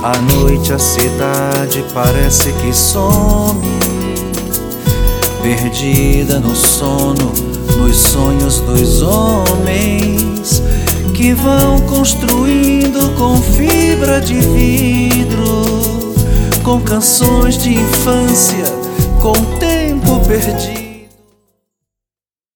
À noite a cidade parece que some, perdida no sono, nos sonhos dos homens que vão construindo com fibra de vidro, com canções de infância, com tempo perdido.